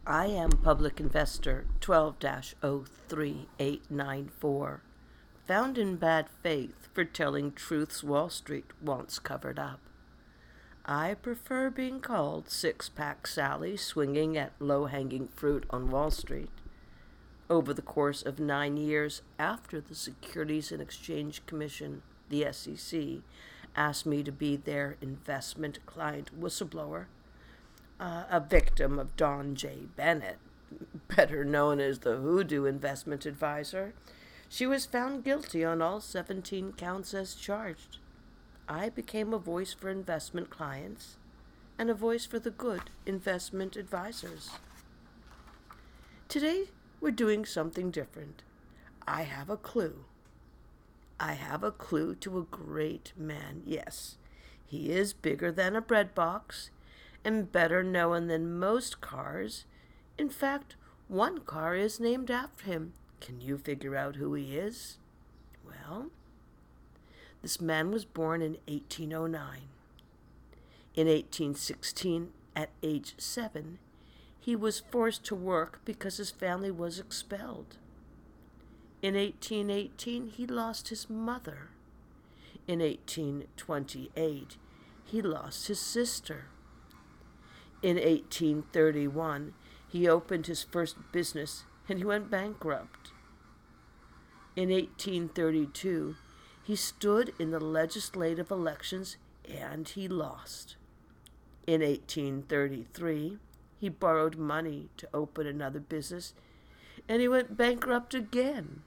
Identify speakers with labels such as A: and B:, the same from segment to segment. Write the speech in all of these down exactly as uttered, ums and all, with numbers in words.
A: I am Public Investor twelve dash oh three eight nine four, found in bad faith for telling truths Wall Street wants covered up. I prefer being called Six-Pack Sally, swinging at low-hanging fruit on Wall Street. Over the course of nine years after the Securities and Exchange Commission, the S E C, asked me to be their investment client whistleblower, uh, a victim of Don J. Bennett, better known as the Hoodoo Investment Advisor, she was found guilty on all seventeen counts as charged. I became a voice for investment clients and a voice for the good investment advisors. Today, we're doing something different. I have a clue. I have a clue to a great man. Yes, he is bigger than a bread box and better known than most cars. In fact, one car is named after him. Can you figure out who he is? Well, this man was born in eighteen oh nine. In eighteen sixteen, at age seven, he was forced to work because his family was expelled. In eighteen eighteen, he lost his mother. In eighteen twenty-eight, he lost his sister. In eighteen thirty-one, he opened his first business and he went bankrupt. In eighteen thirty-two, he stood in the legislative elections and he lost. In eighteen thirty-three, he borrowed money to open another business and he went bankrupt again.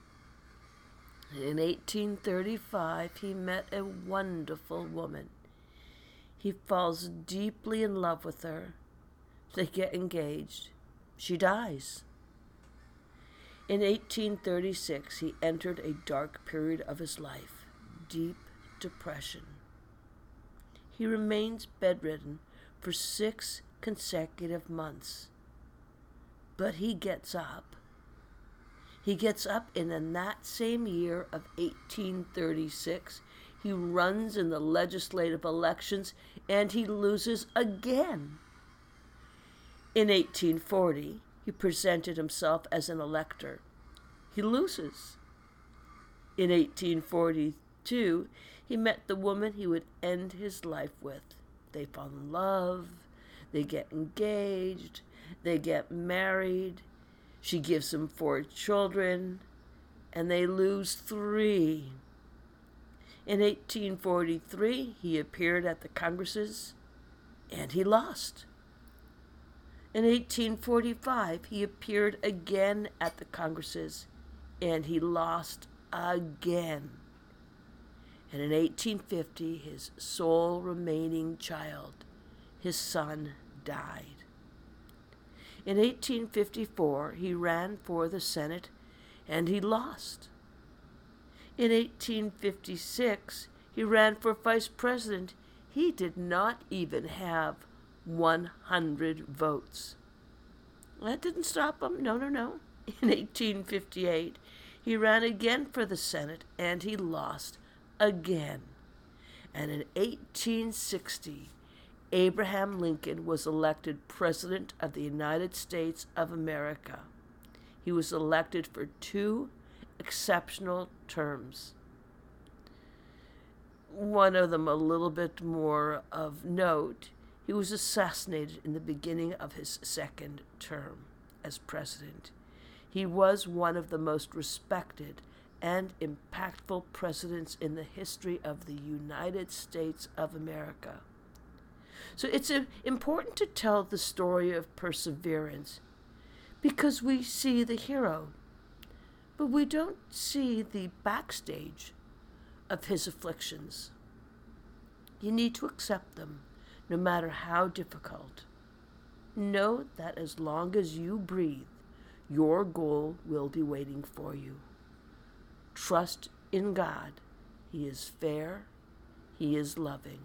A: In eighteen thirty-five, he met a wonderful woman. He falls deeply in love with her. They get engaged. She dies. In eighteen thirty-six, he entered a dark period of his life, deep depression. He remains bedridden for six consecutive months. But he gets up. He gets up, and in that same year of eighteen thirty-six, he runs in the legislative elections, and he loses again. In eighteen forty, he presented himself as an elector. He loses. In eighteen forty-two, he met the woman he would end his life with. They fall in love. They get engaged. They get married. She gives him four children, and they lose three. In eighteen forty-three, he appeared at the Congresses, and he lost. In eighteen forty-five, he appeared again at the Congresses, and he lost again. And in eighteen fifty, his sole remaining child, his son, died. In eighteen fifty-four, he ran for the Senate, and he lost. In eighteen fifty-six, he ran for vice president. He did not even have one hundred votes. That didn't stop him. No, no, no. In eighteen fifty-eight, he ran again for the Senate, and he lost again. And in eighteen sixty, Abraham Lincoln was elected President of the United States of America. He was elected for two exceptional terms. One of them a little bit more of note. He was assassinated in the beginning of his second term as president. He was one of the most respected and impactful presidents in the history of the United States of America. So it's uh, important to tell the story of perseverance because we see the hero, but we don't see the backstage of his afflictions. You need to accept them, no matter how difficult. Know that as long as you breathe, your goal will be waiting for you. Trust in God. He is fair. He is loving.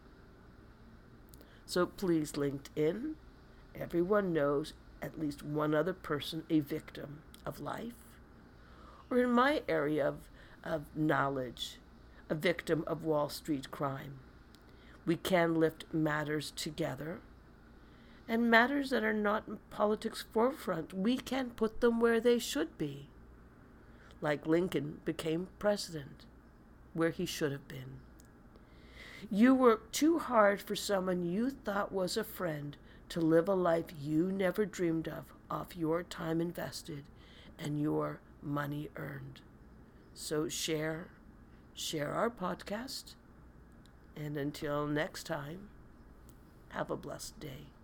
A: So please, LinkedIn, everyone knows at least one other person a victim of life, or in my area of, of knowledge, a victim of Wall Street crime. We can lift matters together And matters that are not in politics' forefront, we can put them where they should be. Like Lincoln became president, where he should have been. You worked too hard for someone you thought was a friend to live a life you never dreamed of, off your time invested and your money earned. So share, share our podcast, and until next time, have a blessed day.